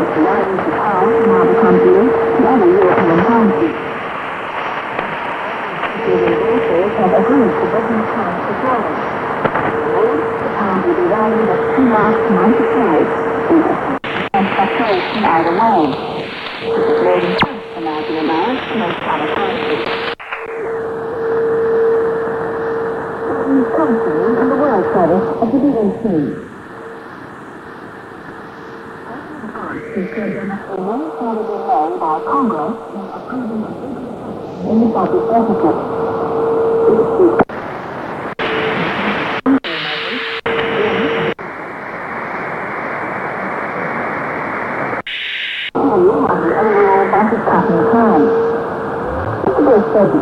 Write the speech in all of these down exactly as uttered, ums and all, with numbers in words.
allowing Japan to now become the eighth other European country. The authors have agreed to booking time for Jordan. Japan will be running the two last ninety flights with a fluctuation either way. This is made in sense for now the allowance to most other countries. The company in the World Service of the B A C. Because there must be no further delay by Congress in approving the in the budget deficit. On the overall budget cutting plan. This budget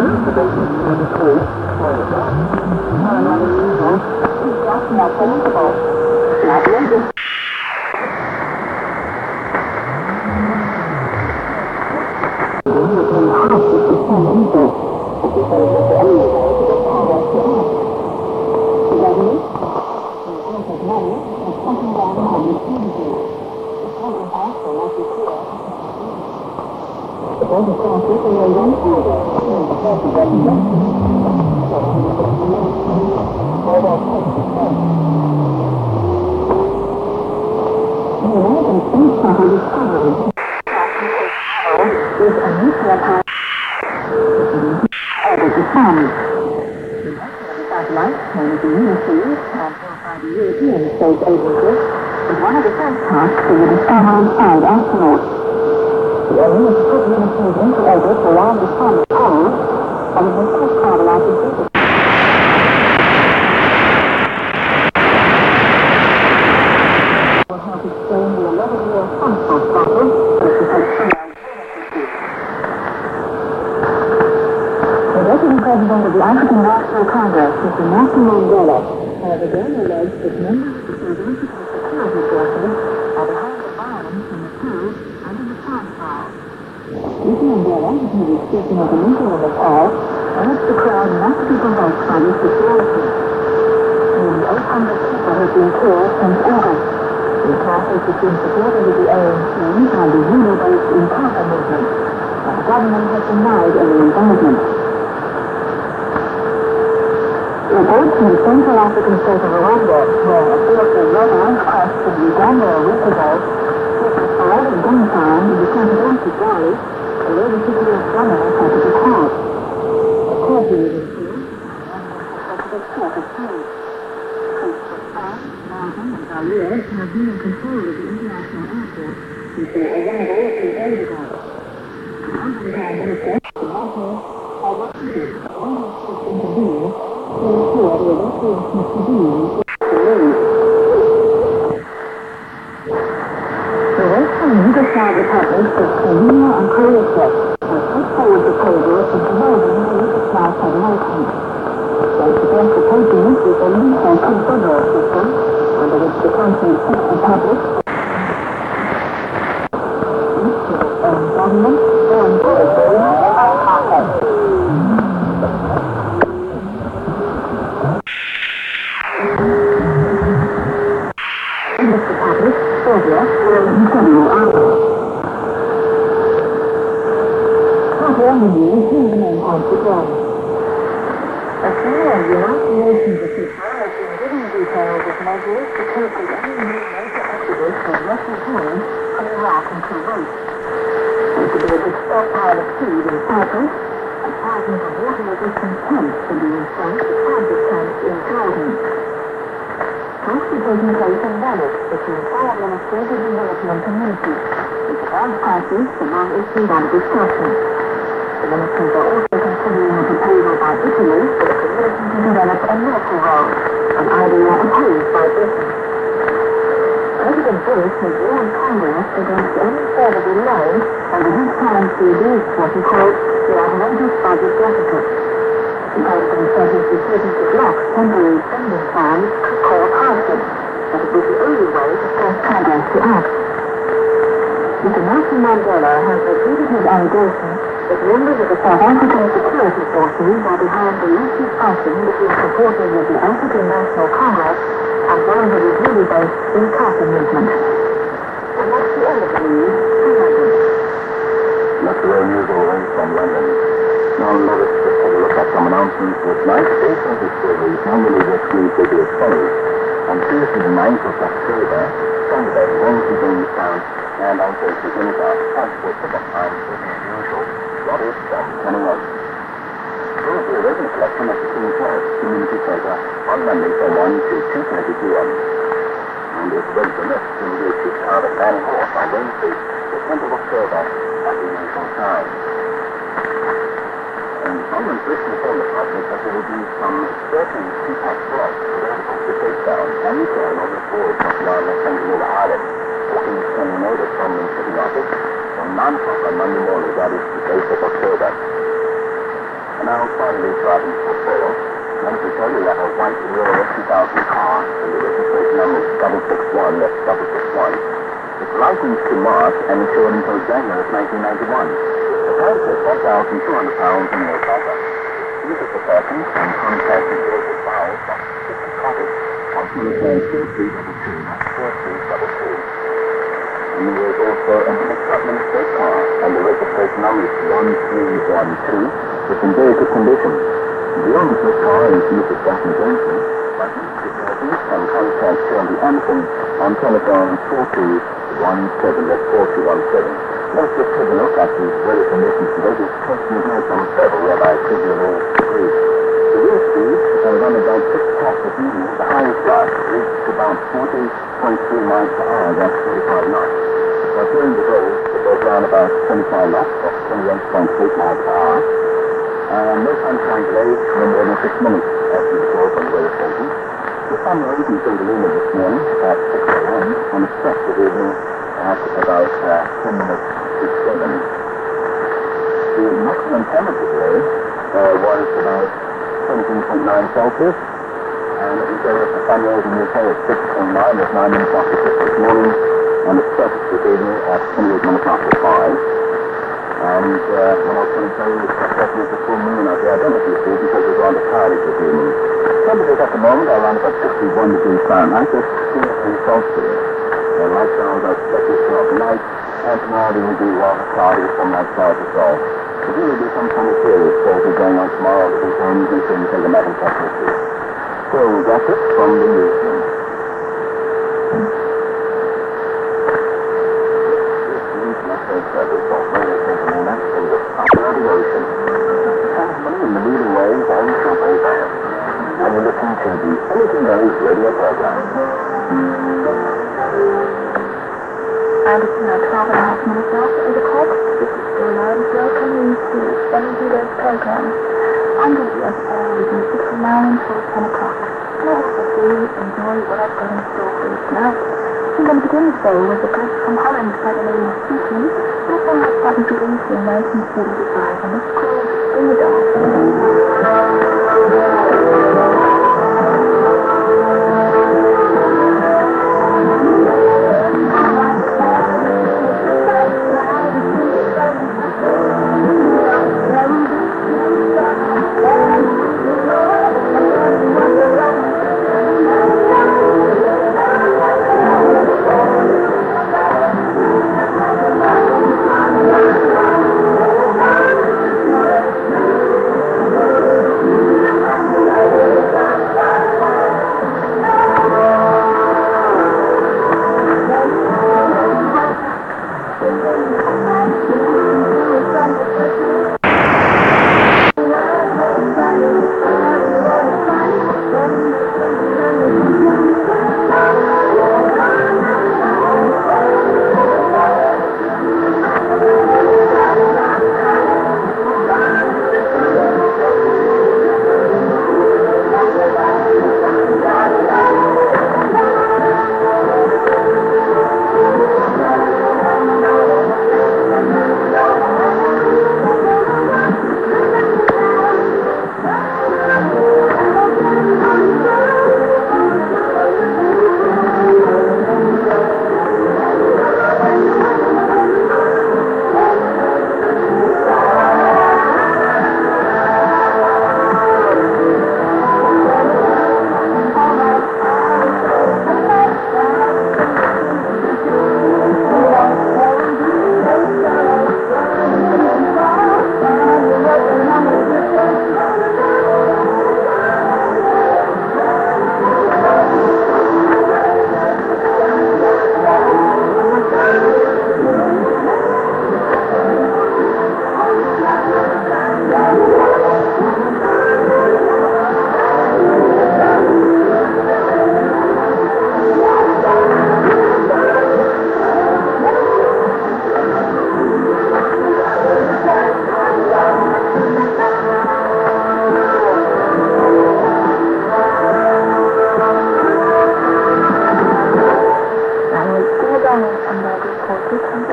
is just not political. Not legal. Is a nuclear power able to fund. The satellite, known as the Ulysses, and built by the European Space Agency, is one of the first tasks for the Discovery and Five astronauts. The aim is to put Ulysses into orbit around the sun's poles, and it will first travel out of Jupiter. Will help explain the eleven-year sunspot problem, which is a The President of the African National Congress, Mister Nelson Mandela, has again alleged that members of the South African security forces are behind the violence in the coup and in the Transvaal. Mister Mandela, who was speaking at an interim call, urged the crowd not to be provoked by this situation. Nearly eight hundred people have been killed since August. The clashes have been supported with the A N C and the Zulu-based Inkatha movement, but the government has denied any involvement. Reports from the Central African state of Rwanda, where a fearful red ant crashed in Uganda a week ago, was fired in gunfire in the Conservancy Valley, where the city of Ghana had to be caught. A curfew was ensued, and the court of change. Troops from France, Belgium, and Zaire have been in control of the international airport since their arrival a few days ago. The African Prime Minister, the Marshal, are working to intervene to ensure the evacuation of civilians to leave. The Western Yugoslav republics of Slovenia and Croatia have put forward proposals for promoting the Yugoslav Federation. They suggest replacing it with a lethal confederal system under which the country's six republics, each with its own government, own territory, and content. Serbia will continue onward. Papua New Guinea is the main point to go. A chair of the United Nations official has been given details of measures to cope with any new major exodus of refugees from Iraq and Kuwait. There could be a big stockpile of food in Cyprus, and thousands of water-resistant tents will be installed at transit camps in Jordan. Talks are taking place in Venice between foreign ministers of the European community, which all parties among issues on discussion. The ministers are also considering a proposal by Italy for the community to develop a military role, an idea opposed by Britain. President Bush has warned Congress against any further delay and will this time to reduce what he calls the outrageous budget deficit. The President said his decision to block temporary spending plans could cause hardship, but it was the only way to force Congress to act. Mister Nelson Mandela has repeated his allegation that members of the South African security forces are behind the recent fighting between supporters of the African National Congress and those of the Zulu-based Inkatha movement. And that's the end. very unusual way from London. Now let us just take a look at some announcements this night. Station Discovery normally this week will be as follows. On Tuesday the ninth of October, Sunday, Wednesday being the south, and on Thursday in south, transport pickup time will be as usual. That is from ten a m. There will be a regular collection at the King's Health Community Centre on Monday from one to two thirty p m And if weather permits, we will be kicked out at Manning Horse on Wednesday, the tenth of October, at the usual time. And someone just informed the public that there will be some certain two-pack flights available to take down and return on the board of Wireless Anguilla Island, walking sending notice from the city office from nine o'clock on Monday morning, that is the eighth of October. And now finally driving for sale, let me tell you that a white Euro two thousand car and the registration number is double six one, that's double six one. It's licensed to March and insured until January of nineteen ninety-one. The price is one thousand two hundred pounds in your cover. Use it for person and contact the Global Files of fifty Cottage on telephone four three two two, that's four three two two. And there is also an administrative car and the registration number is one three one two. It's in very good condition. The owner of this car is Missus Daphne Johnson, but Mister Johnson can contact Shirley Anderson on telephone four two one seven, that's four two one seven. Let's just take a look at the weather conditions today. This question is here from several whereby it could be a little degrees. The wind speed is around about six knots this evening. The highest gust reached about forty point three miles per hour, that's thirty-five knots. But during the day, it goes around about twenty-five knots, that's twenty-eight point eight miles per hour. And no sunshine today, no more than six minutes after the close on the weather station. The sun rose in Bengaluru this morning at six a m and it's set this evening at about uh, ten minutes to seven. The maximum temperature today uh, was about seventeen point nine Celsius, and it was there at the sun rose in the U K at six point nine, at nine minutes after six this morning, and it's set this evening at twenty-eight minutes after five. And uh, what else can I tell you? It's definitely the full moon out there. I don't know if you see because it's rather cloudy this evening. Temperatures at the moment are around about sixty-one degrees Fahrenheit. There's sixteen Celsius. The light sounds are expected throughout the night, and tomorrow it will be rather cloudy with some light clouds as well. There will be some kind of serious weather going on tomorrow at the weekend. You can take a matter of temperature. So that's it from the newsroom. In the leading waves on Triple Band, and you're listening to the Anything Goes radio program. And it's now twelve and a half minutes after eight o'clock. This is Bill Lawrence welcoming to Energy Days program. I'm going to be on air with you six from now until ten o'clock. And I hope that you enjoy what I've got in store for you tonight. I'm going to begin the show with a group from Holland by the name of Suki. This one was probably released in nineteen seventy-five, and it's called Bring It on.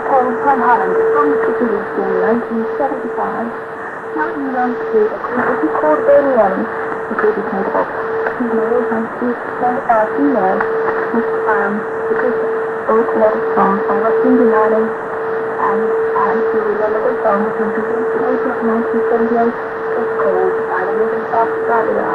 came from Holland from the city in nineteen seventy-five. Now he belongs to a community called Birmingham, the group is made up. His male and uh, female, which um, the group both led songs from West Indian Island, and um, he remember the song which was released in April of nineteen seventy-eight. It's called By the Rhythm of Australia.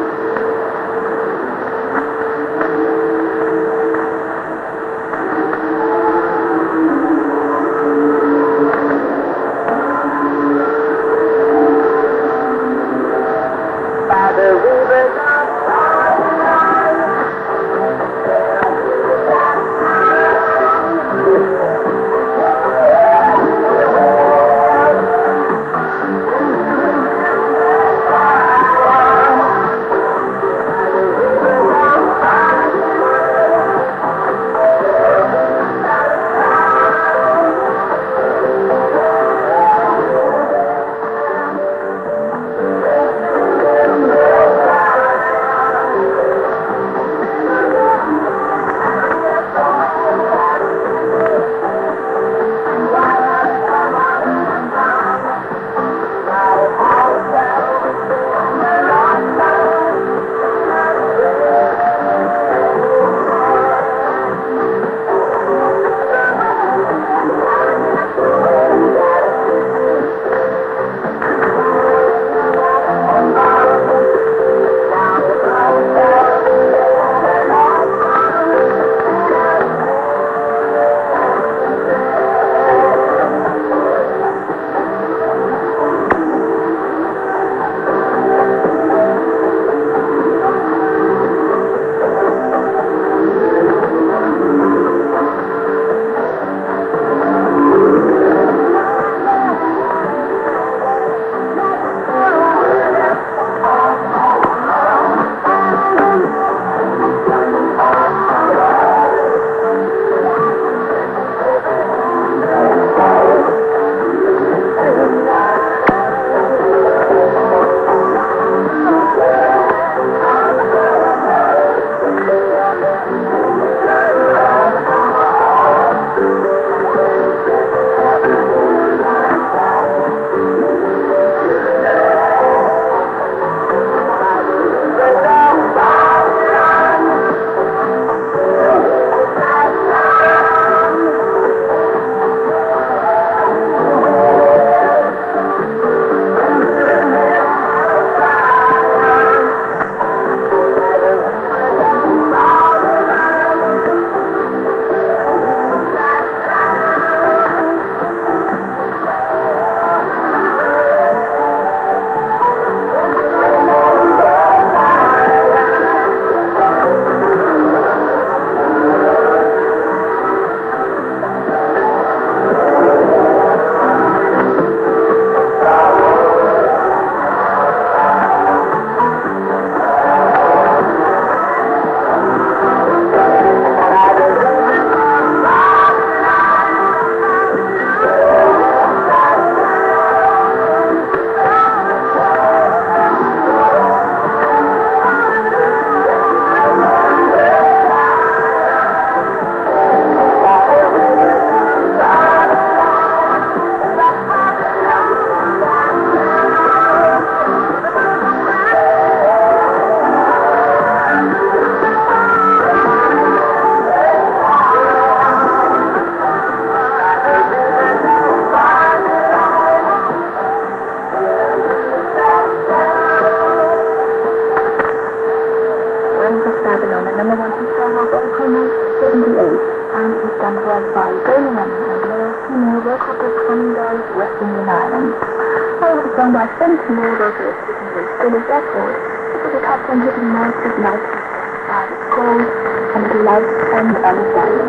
By Sentinel, those who are sticking with Philip Records, it was a top ten hit in nineteen ninety. Uh, it's called And the Light and Understanding.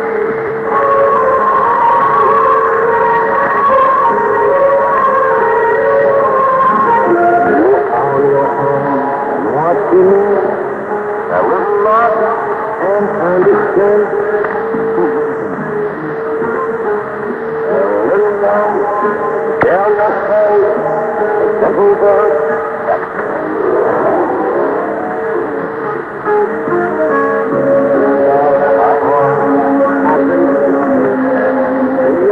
What you need, a little love and understand. A little love, down your face. Simple word. I want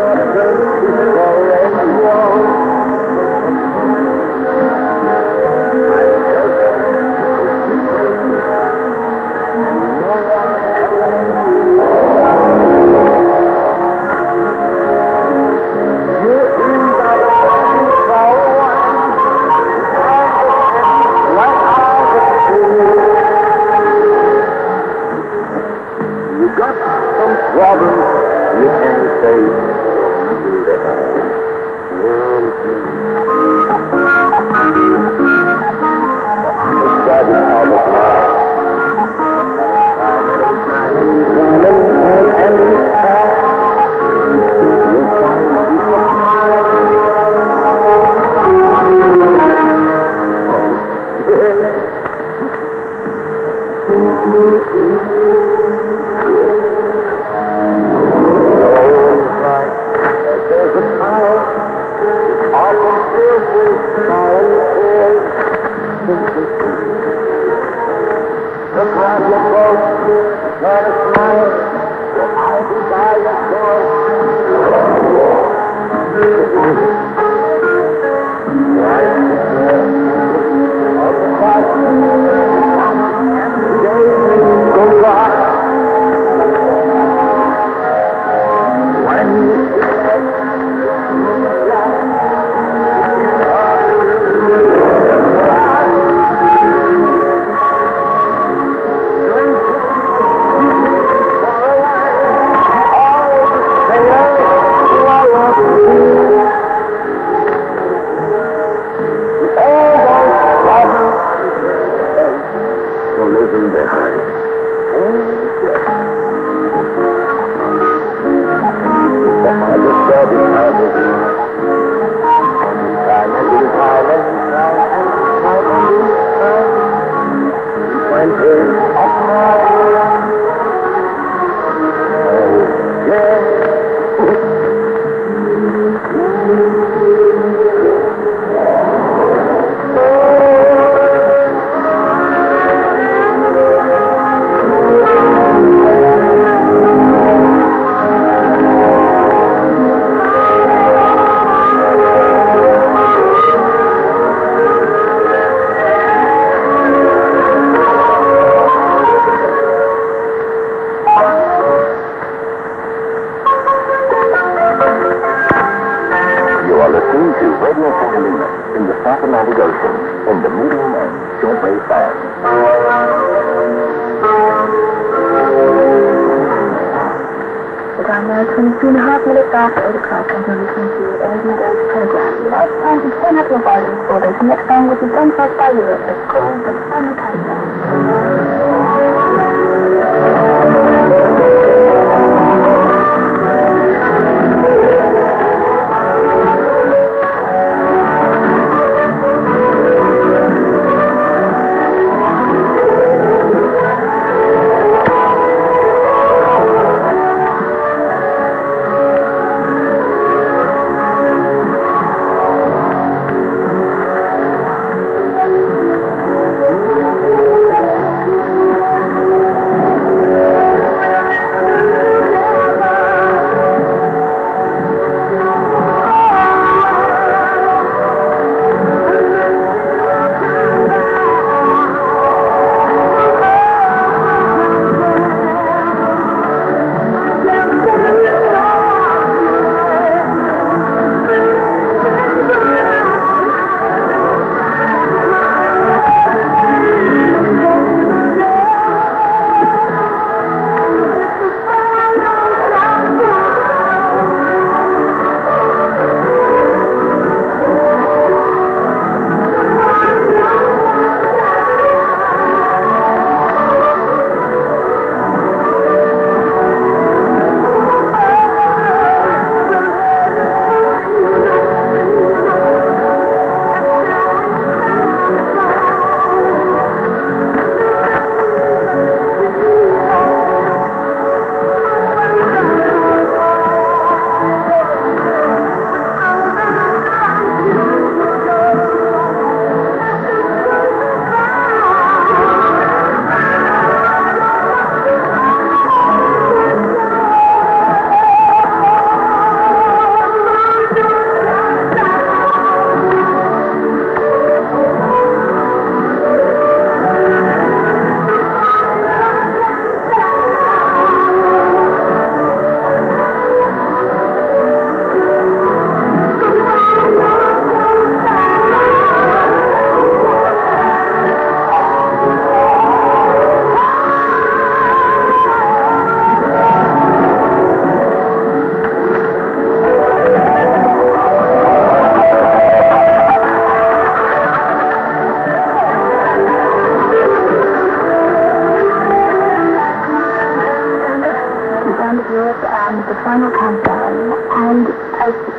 twenty-two and a half minutes after eight o'clock, and you're listening to Energy Dose Telegram. Now it's time to turn up your volume for this next song, which is done for us by Europe. It's called The Final Countdown.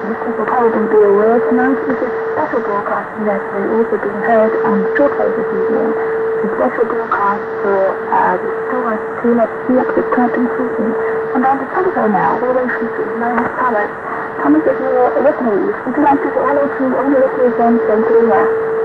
listeners will probably be aware, tonight is a special broadcast naturally also being heard on shortwave this evening. It's a special broadcast for uh, the Stewart team at the Epic Captain Putin. And on the telephone now, we're waiting to Niall Thomas. Thomas, if you're with me, would you like to say hello to all the listeners in Saint Helena?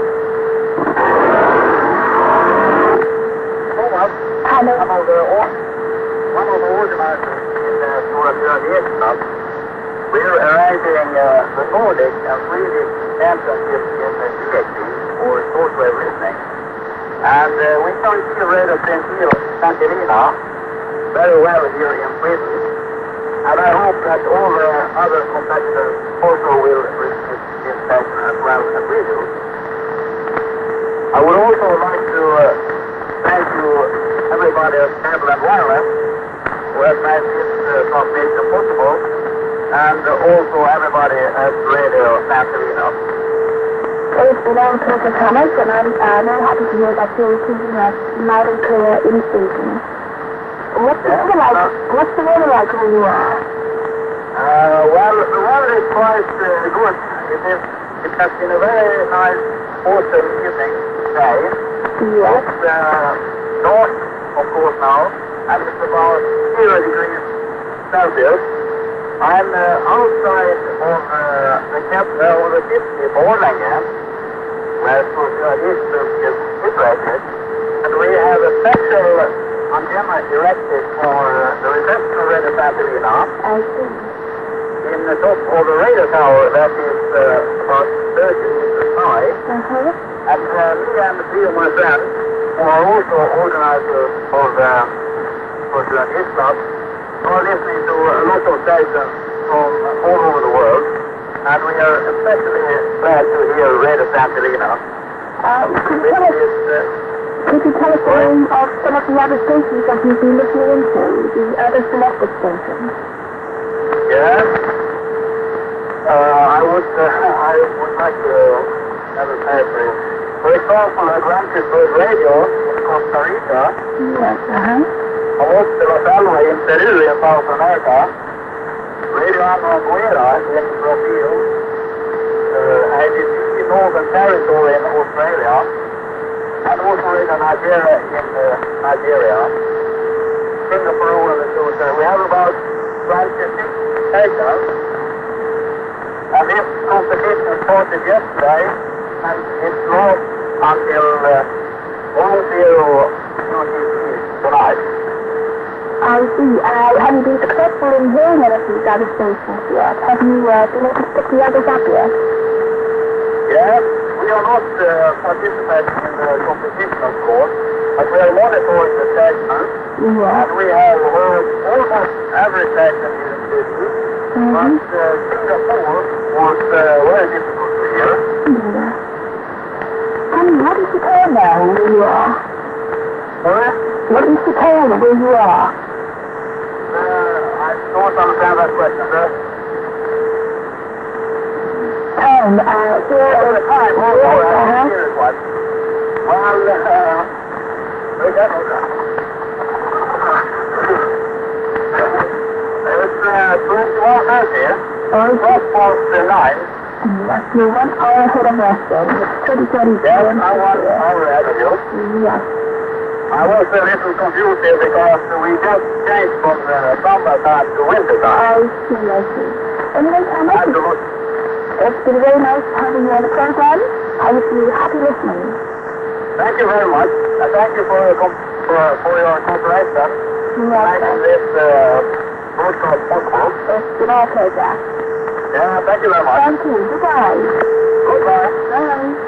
Hello. I'm over one of the organizers in the Stora Björn. We're arranging uh, the Nordic and Swedish championships in the D X T, or shortwave listening. And uh, we can see Radio Saint Helena very well here in Sweden. And I hope that all the other competitors also will receive this session as well as we do. I would also like to uh, thank you everybody at Cable and Wireless who has made this uh, transmission possible, and uh, also everybody at Radio Saint Helena. It's been on Professor Thomas, and I'm uh, very happy to hear that you're keeping us loud and clear in Sweden. What's the weather like? What's the weather like where you are? Uh, well, the weather is quite uh, good. It is. It has been a very nice autumn evening day. Yes. It's uh, dark, of course, now, and it's about zero degrees Celsius. I'm uh, outside on uh, the camp, uh, on the city Borlänge, where Stora Björn is situated, and we have a special antenna erected for uh, the reception of Radio Saint Helena. I see. In the top of the radio tower that is uh, about thirty meters high. Uh-huh. And uh, me and three of my friends, who are also organizers of the Stora Björn Club, are listening to a lot of stations from all over the world, and we are especially glad to hear Radio Saint Helena. Uh, could you tell us, is, uh, could you tell us the name of some of the other stations that you've been listening into, the other selected stations? Yes. Uh, I would, uh, I would like to have a favorite. For example, Atlantic Bird Radio in Costa Rica. Yes, uh-huh. I was to Los Alamos in Peru in South America. Radio Anguera in Brazil. Uh, A B C Northern Territory in Australia. And also Radio Nigeria in uh, Nigeria. Singapore and so on. We have about twenty-six stations. And this competition started yesterday, and it lasts until uh, one zero tonight. I see. Uh, have you been successful in hearing any of these other stations yet? Have you uh, been able to pick the others up yet? Yes, we are not uh, participating in the competition, of course, but we are monitoring the stations, Yeah. and we have heard almost every station in the city, Mm-hmm. but uh, Singapore was uh, very difficult to hear. Yeah. Tell me, what is the town now where you are? Sorry? What is the town where you are? Uh, I don't understand that question, sir. Town, uh, where... Oh, the time, oh, Yes, oh, uh, uh-huh. here it was. Well, uh, wait, that was that. It's uh, twenty-one thirty, Oh, twelve past uh, nine. yes, you're one hour ahead of us then. It's twenty twenty. Yes, I was hour ahead of you. Yes. I was a little confused here because we just changed from uh, summer time to winter time. I see, I see. Anyway, Thomas, And, uh, it's been very nice having you on the program. I wish you happy listening. thank you very much. And thank you for, your com- for, for your cooperation. You're Making welcome. this uh, broadcast possible. It's been our pleasure. Yeah, thank you very much. Thank you. Goodbye. Goodbye. Bye.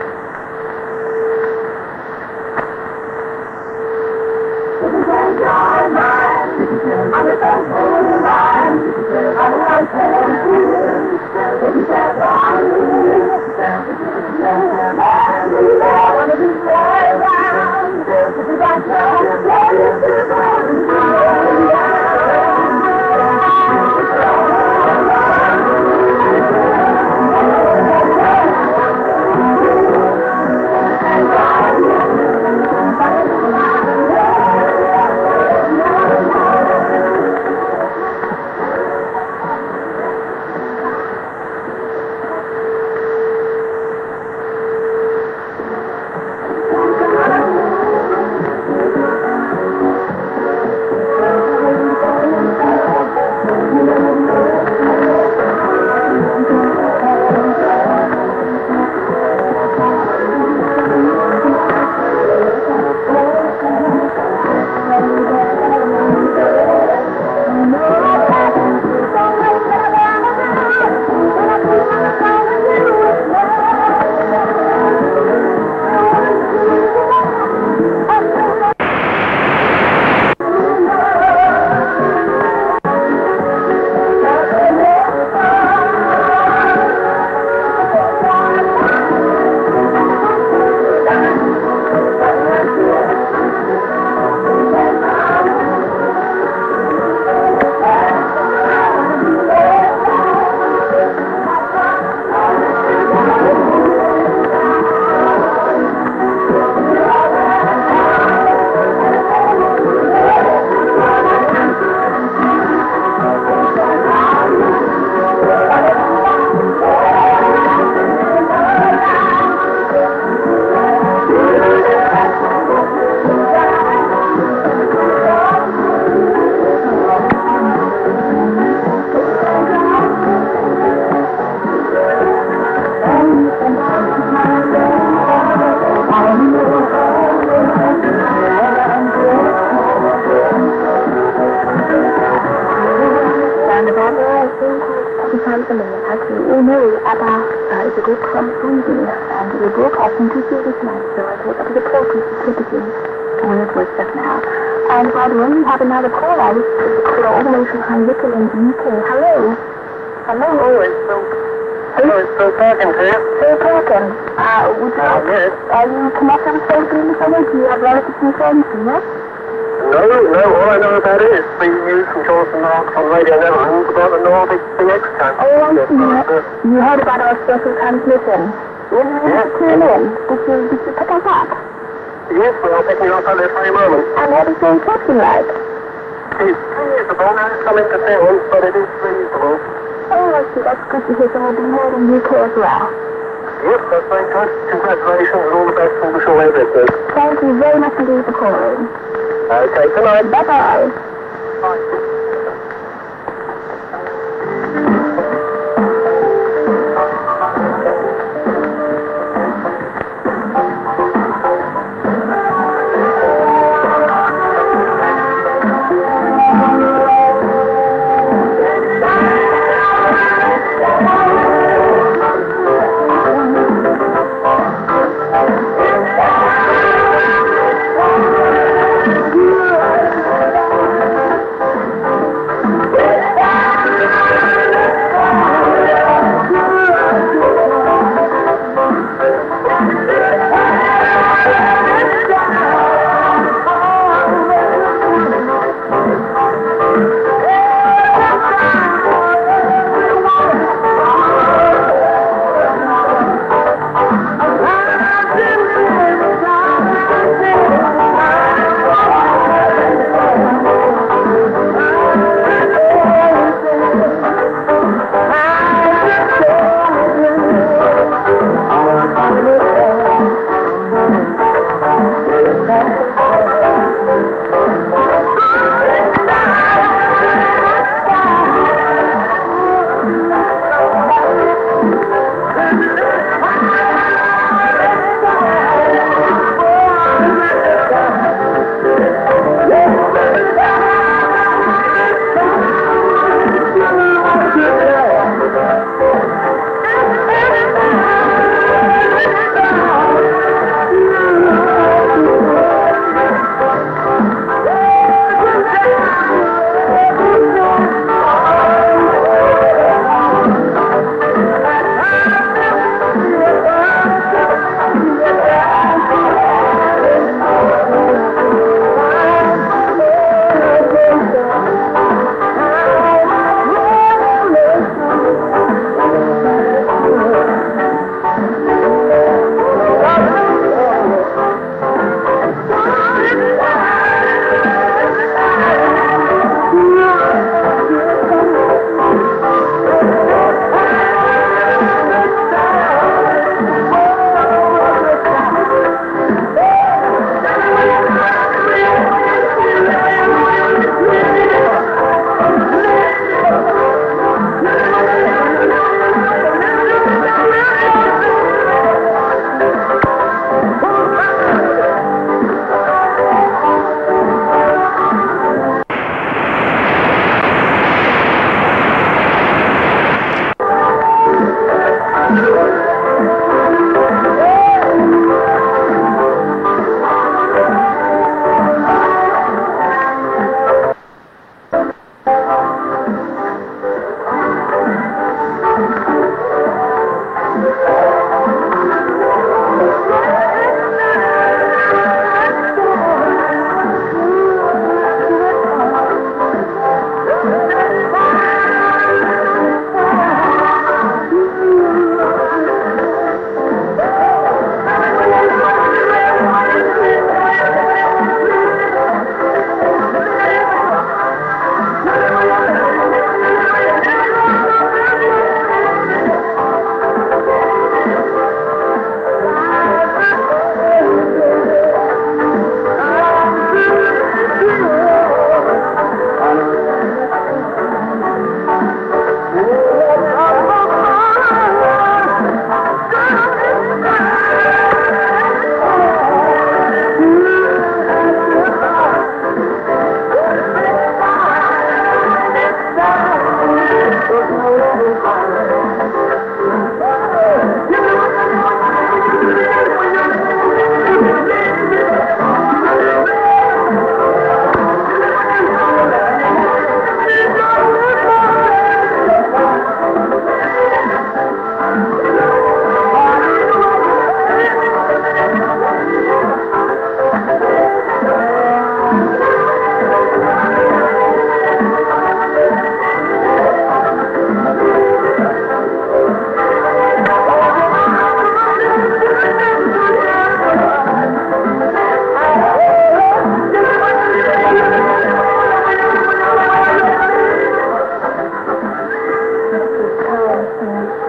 morning, as you all know, ABBA uh, is a group from Sweden, and we broadcasting to you this night, so I thought it was appropriate to take it in when it was just now. And by the way, we have another caller. This is the caller all the way from Hanwickel in the U K. Hello. Hello. Oh, it's so... Hello, it's so talking to you. Phil Perkins. Uh, would you Oh, yes. Are you connected with Facebook in the summer? Do you have relatives and friends, do you? No, no, all I know about it is being used from Jonathan Mark on Radio Netherlands about the Nordic B X time. Oh, I see. You heard about our special transmission. Were you able Yes. to tune in? Did you, did you pick us up? Yes, well, I'll pick me up at this very moment. And what is the reception like? It's reasonable, now it's coming to sound, but it is reasonable. Oh, I see. That's good to hear. So we'll be heard in U K as well. Yes, that's very good. Congratulations and all the best for the show business. Thank you very much indeed for calling. Okay, good night. Bye-bye. Bye.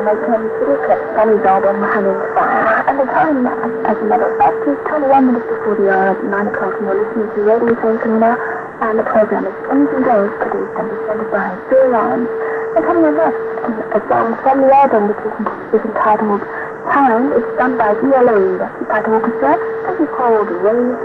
like Kansas City kept Sunny's album hanging fire. At the time, as a matter of fact, it was twenty-one minutes before the hour at nine o'clock, and you're listening to Radio Saint Helena, and the program is Anything Goes, produced and presented by Bill Lyons. And coming up next, a song from the album, which is, is entitled Time. It's done by D L A, that's the title orchestra, and it's called Raise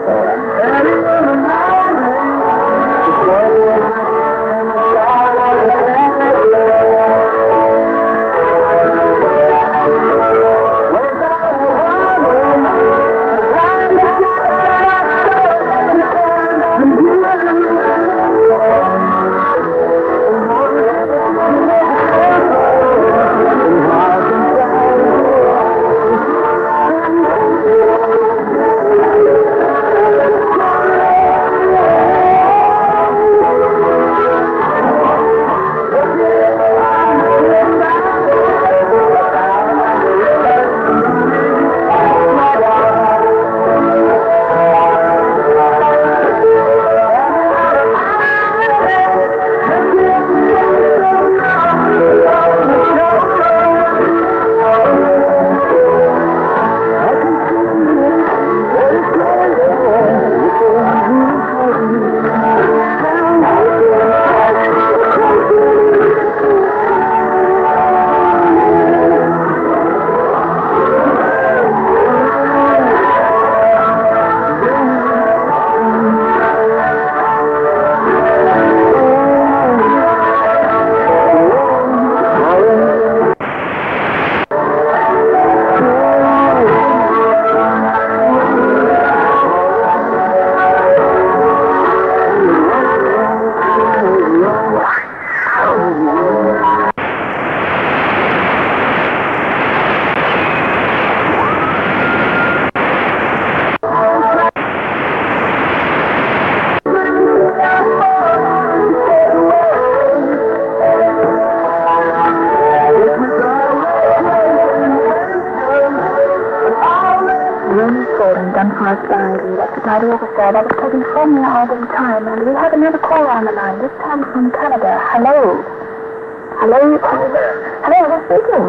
That was taken from the album Time, and we have another caller on the line, this time from Canada. Hello. Hello. Hello there. Hello, who's speaking?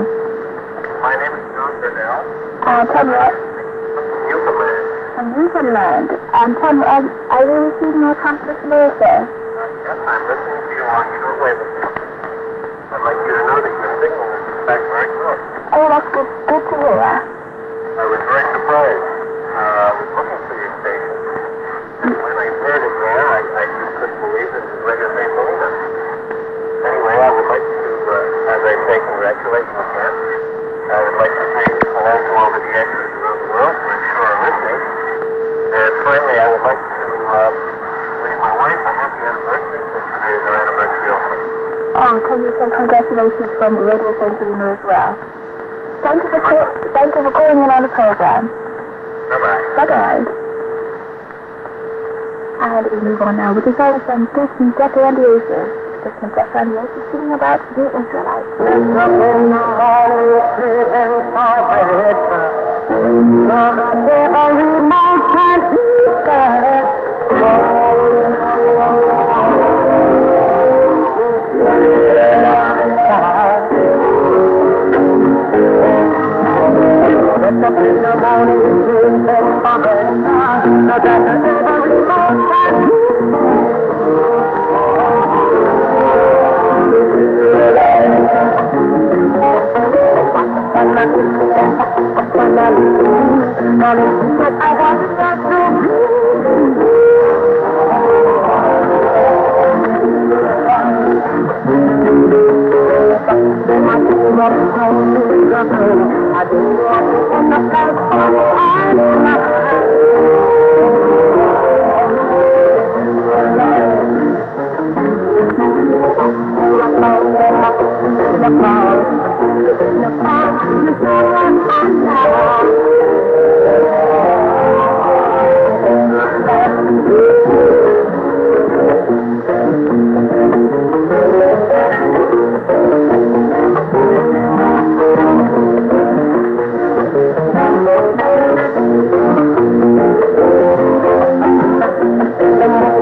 My name is John Burnell. Uh, tell me what? Newfoundland. From Newfoundland. Um, tell me, are, are you receiving our transmission also? Uh, yes, I'm listening to you on shortwave. I'd like you to know that your signal is in fact very good. Oh, that's good, good to hear. I was very surprised. Uh, I was looking for your station. And when I heard it there, I, I just couldn't believe it was Radio Saint Helena. Anyway, I would like to, uh, as I say, congratulate you again. I would like to say hello to all the D Xers around the world who I'm sure are listening. And finally, I would like to uh, wish my wife a happy anniversary, since today is our anniversary also. Oh, can you say congratulations from Radio Saint Helena as well? Thank you for, call- thank you for calling in on the program. Bye-bye. Bye-bye. And we move on now with the song from Kristen Decker and the Aces. Kristen Decker and the Aces singing about the Israelites. There's nothing wrong with living for it. No matter how you might try to start. Wake up in the morning, you say, Father, no matter how you might try to I want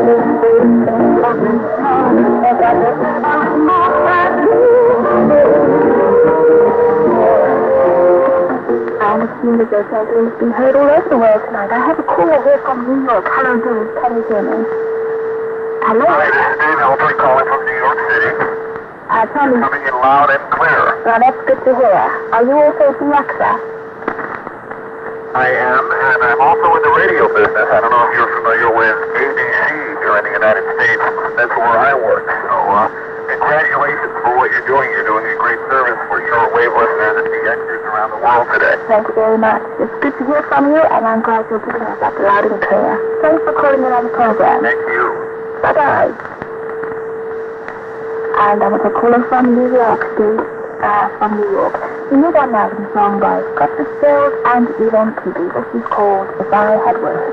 Thank you. Team Radio Centre has been heard all over the world tonight. I have a caller here from New York. Hello, Dennis. Can you hear me? Hello? Hi, this is Dave Elbert calling from New York City. Uh, tell me. Coming in loud and clear. Well, that's good to hear. Are you also from Alexa? I am, and I'm also in the radio business. I don't know if you're familiar with A B C here in the United States. That's where I work. So, uh, congratulations for what you're doing. You're doing a great service for shortwave listeners and D Xers around the world today. Thank you very much. It's good to hear from you, and I'm glad you're picking us up loud and clear. Thanks for calling in on the program. Thank you. Bye-bye. And I was a caller from New York, Steve, uh, from New York. The new one now is a song by Scott Fitzgerald and Yvonne Peavy. This is called If I Had Words.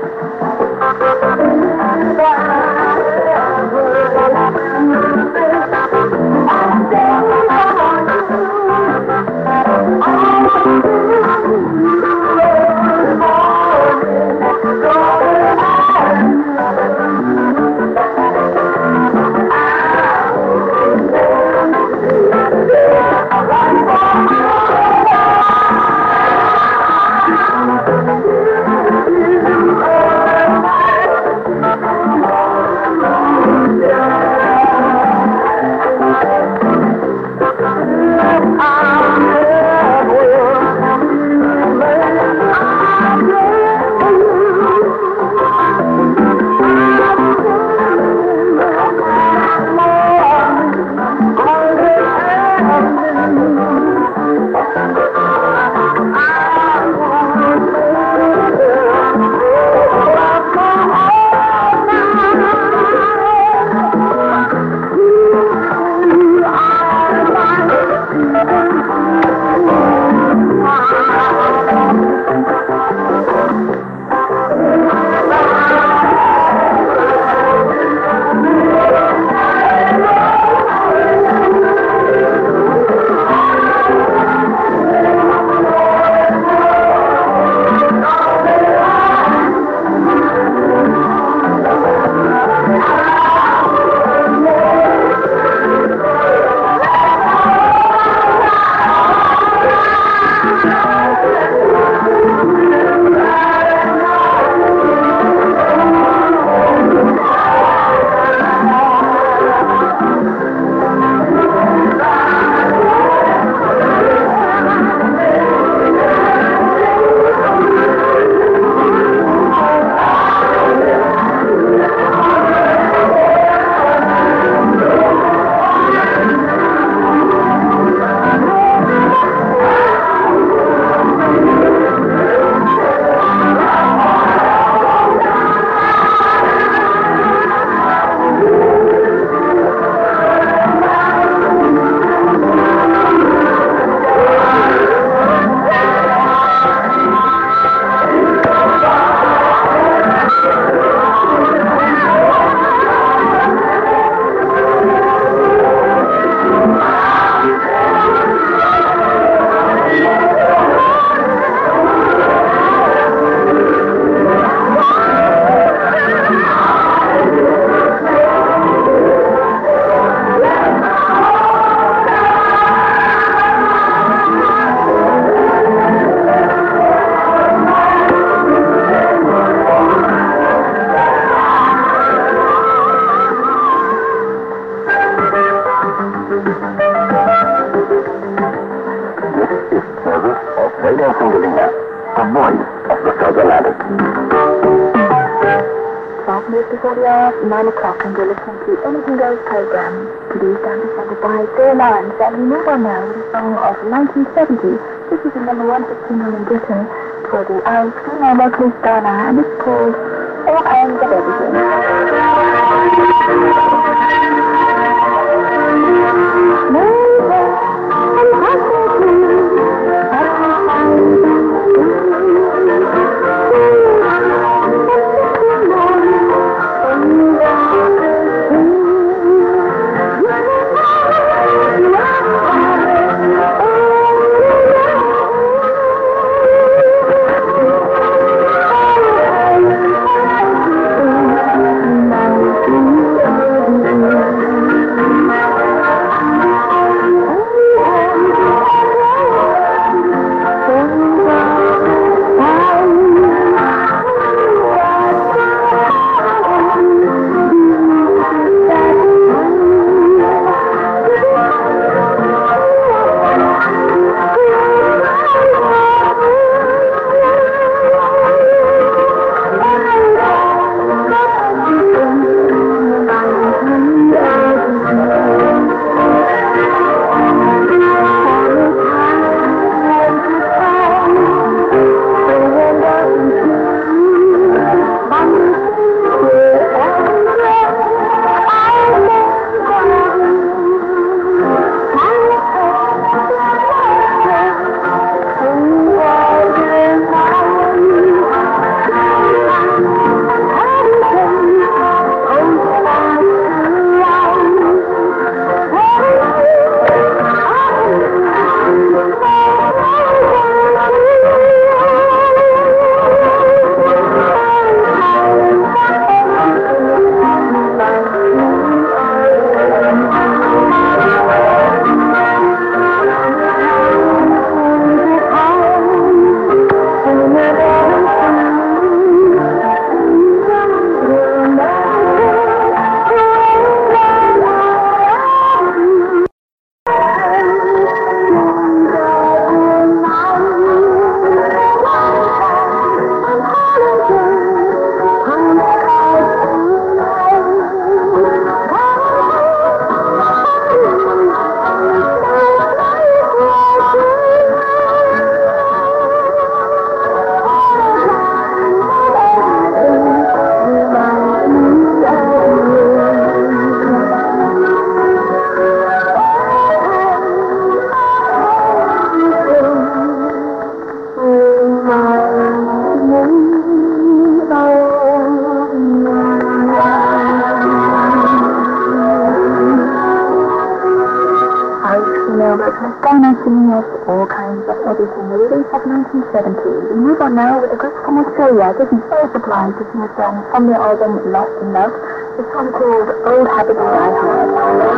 nine o'clock and you're listening to Anything Goes program, produced and presented by Phil Lawrence. And we move on now with a song of nineteen seventy. This is the number one hit single in Britain for the Irish female vocalist Donna, and it's called All Kinds of Everything. times of editing the release of nineteen seventy. We move on now with a group from Australia. This is Soul Supply. This is a song from their album Lost in Love. The song called Old Habits Die Hard.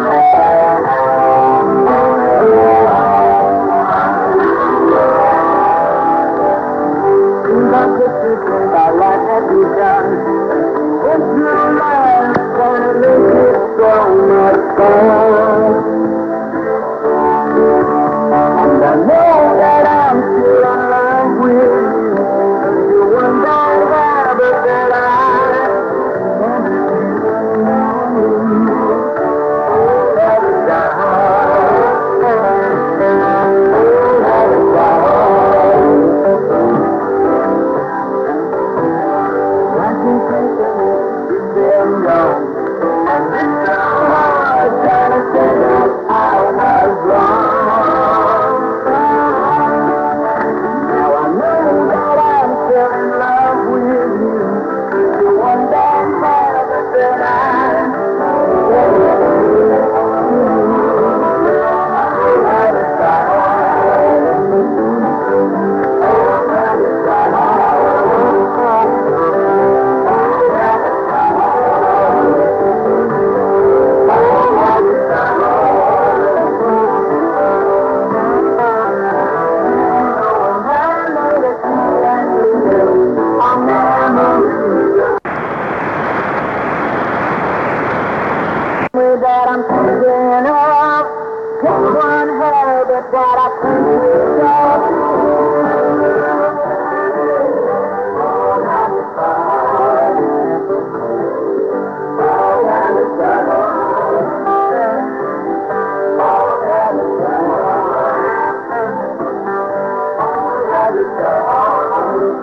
And I know that I'm still in love with you, and you won't have it that I want to do. Oh, that is the heart. Oh, that is the heart. I can take the risk, you've been wrong, and it's so hard trying to say that I was wrong. That I'm thinking of, just one habit that I can't stop. All habits are hard. All habits are hard. All habits are hard. All habits are hard.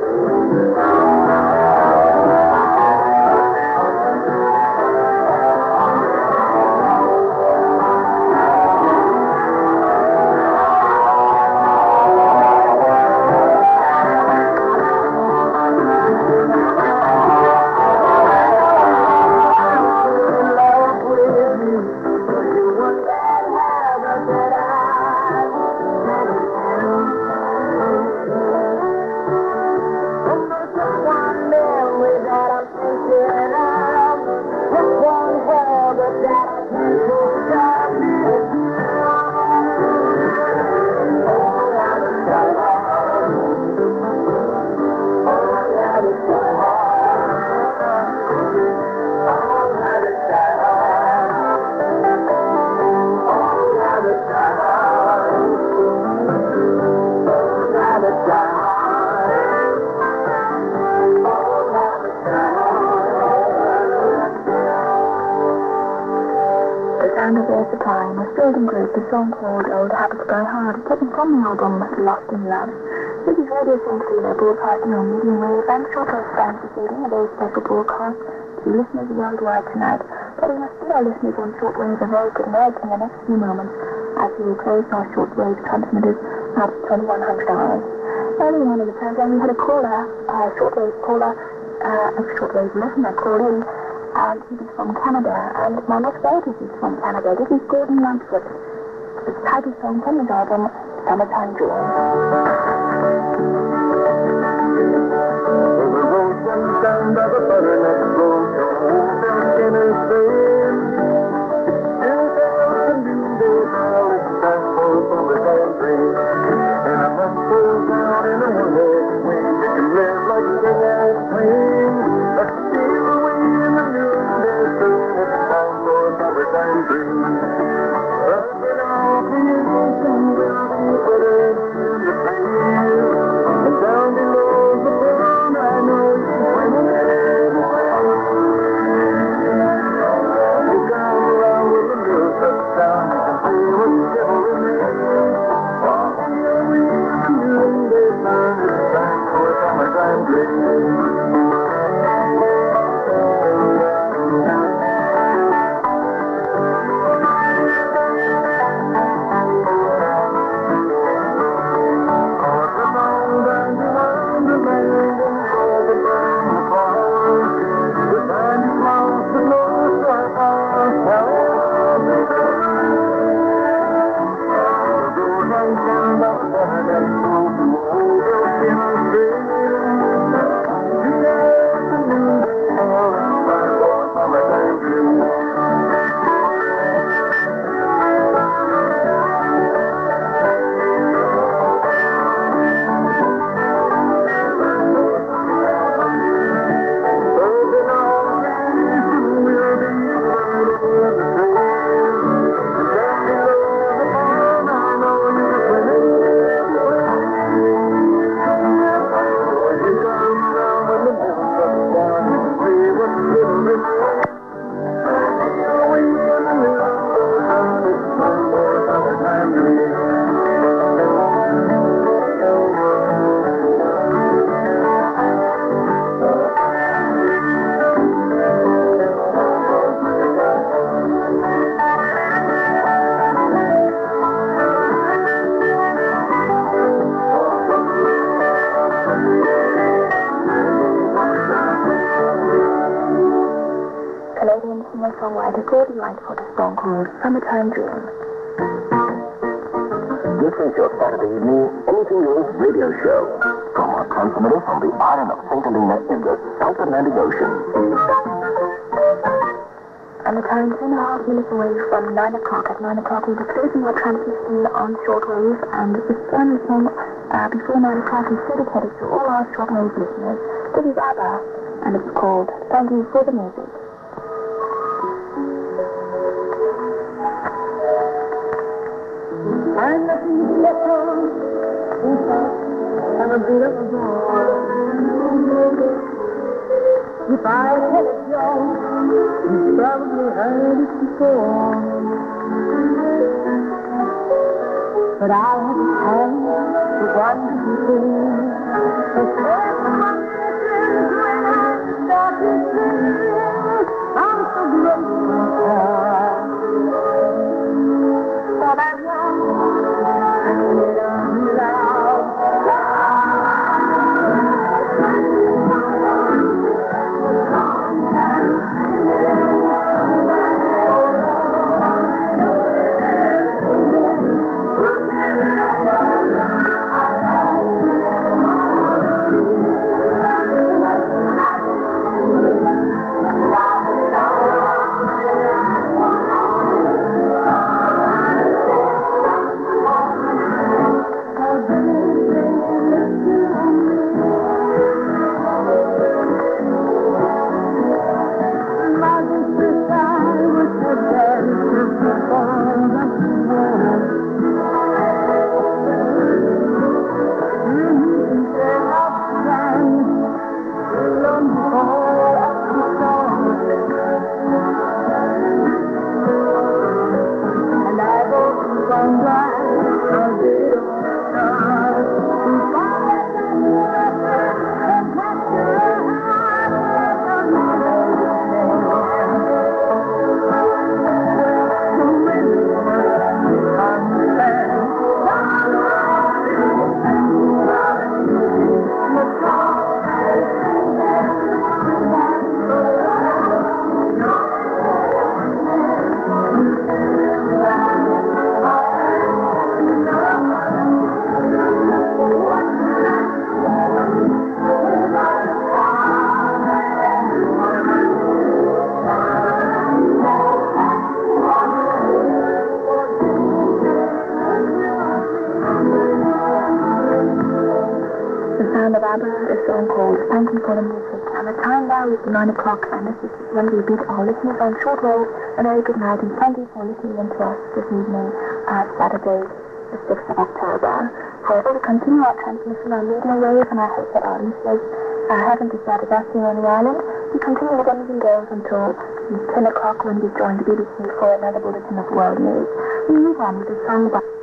Supply, a Australian group, a song called Old Habits Die Hard, taken from the album Lost in Love. This is Radio Sinclair, broadcasting on medium wave and shortwave bands this evening, a very special broadcast to listeners worldwide tonight. But we must see our listeners on shortwave a very good night in the next few moments as we will close our shortwave transmitters at twenty-one hundred hours. Earlier on in the program, we had a caller, a shortwave caller, uh, a shortwave listener call in. And he is from Canada, and my next artist is from Canada. This is Gordon Lunsford. The title song from his album, Summertime Dream. singer-songwriter Gordon Wright for the song called Summertime Dream. This is your Saturday evening Anything Goes radio show. From our transmitter from the island of Saint Helena in the South Atlantic Ocean. And the time is two and a half minutes away from nine o'clock. At nine o'clock we'll be closing our transmission on shortwave, and this final song uh, before nine o'clock is dedicated to all our shortwave listeners. This is ABBA, and it's called Thank You for the Music. I'm nothing but I'm a bit of a boy. If I had a job, you'd probably heard it before. But I haven't had the wonderful thing. Except for my lessons when I started singing. I'm so grateful for that one. nine o'clock, and this is when we bid our listeners on shortwave a very good night, and thank you for listening in to us this evening, uh, Saturday, the sixth of October. However, we continue our transmission on medium wave, and I hope that our listeners uh, haven't decided us here on the island. We continue with anything goes until ten o'clock when we join the B B C for another bulletin of world news. We move on with a song by